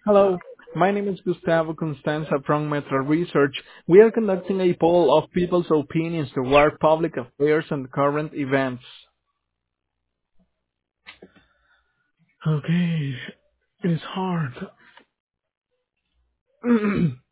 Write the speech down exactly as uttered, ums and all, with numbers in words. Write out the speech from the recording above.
Hello, my name is Gustavo Constanza from Metro Research. We are conducting a poll of people's opinions toward public affairs and current events. Okay, it is hard.